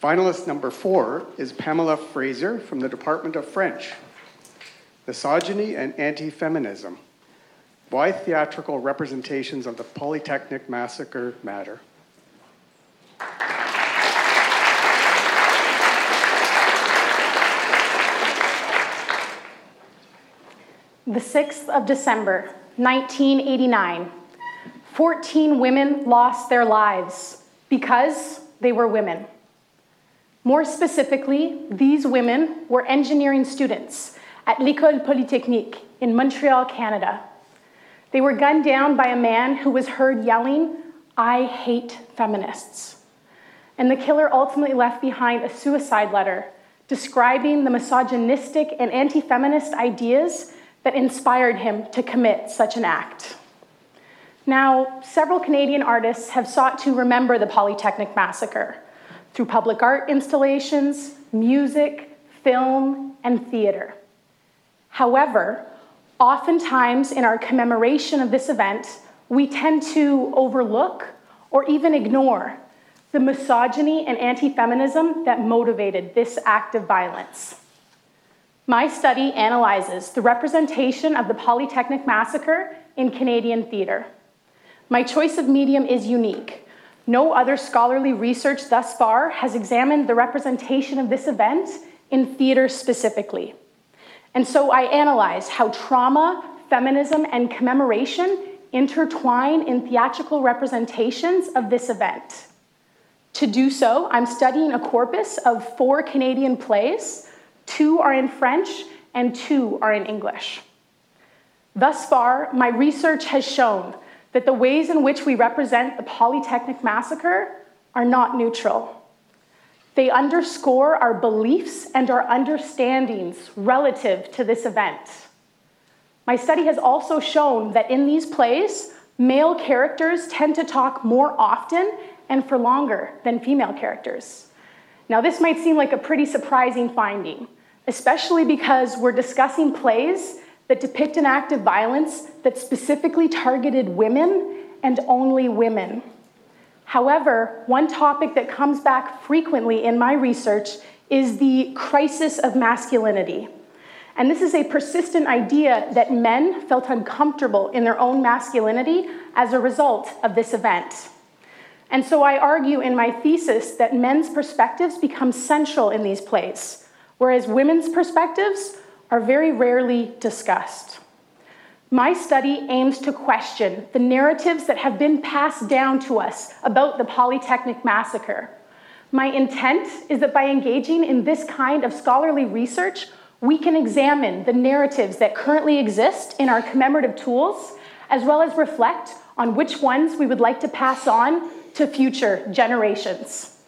Finalist number 4 is Pamela Fraser from the Department of French. Misogyny and Anti-Feminism. Why theatrical representations of the Polytechnic Massacre matter. The 6th of December, 1989, 14 women lost their lives because they were women. More specifically, these women were engineering students at l'École Polytechnique in Montreal, Canada. They were gunned down by a man who was heard yelling, "I hate feminists." And the killer ultimately left behind a suicide letter describing the misogynistic and anti-feminist ideas that inspired him to commit such an act. Now, several Canadian artists have sought to remember the Polytechnic Massacre through public art installations, music, film, and theater. However, oftentimes in our commemoration of this event, we tend to overlook or even ignore the misogyny and anti-feminism that motivated this act of violence. My study analyzes the representation of the Polytechnic Massacre in Canadian theater. My choice of medium is unique. No other scholarly research thus far has examined the representation of this event in theater specifically. And so I analyze how trauma, feminism, and commemoration intertwine in theatrical representations of this event. To do so, I'm studying a corpus of 4 Canadian plays. 2 are in French and 2 are in English. Thus far, my research has shown that the ways in which we represent the Polytechnic Massacre are not neutral. They underscore our beliefs and our understandings relative to this event. My study has also shown that in these plays, male characters tend to talk more often and for longer than female characters. Now, this might seem like a pretty surprising finding, especially because we're discussing plays that depict an act of violence that specifically targeted women and only women. However, one topic that comes back frequently in my research is the crisis of masculinity. And this is a persistent idea that men felt uncomfortable in their own masculinity as a result of this event. And so I argue in my thesis that men's perspectives become central in these plays, whereas women's perspectives are very rarely discussed. My study aims to question the narratives that have been passed down to us about the Polytechnic Massacre. My intent is that by engaging in this kind of scholarly research, we can examine the narratives that currently exist in our commemorative tools, as well as reflect on which ones we would like to pass on to future generations.